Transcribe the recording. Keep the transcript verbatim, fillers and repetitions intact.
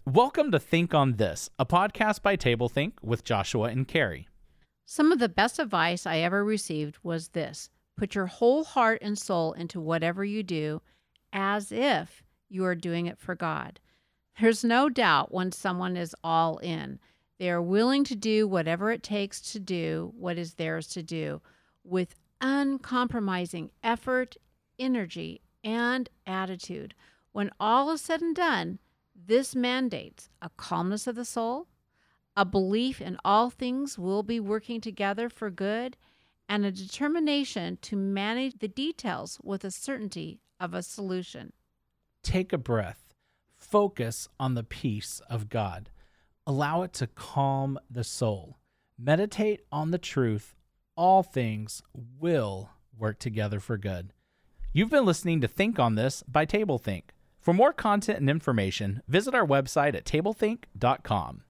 Welcome to Think on This, a podcast by TableThink with Joshua and Carrie. Some of the best advice I ever received was this: put your whole heart and soul into whatever you do as if you are doing it for God. There's no doubt when someone is all in, they are willing to do whatever it takes to do what is theirs to do with uncompromising effort, energy, and attitude. When all is said and done, this mandates a calmness of the soul, a belief in all things will be working together for good, and a determination to manage the details with a certainty of a solution. Take a breath. Focus on the peace of God. Allow it to calm the soul. Meditate on the truth. All things will work together for good. You've been listening to Think on This by TableThink. For more content and information, visit our website at tablethink dot com.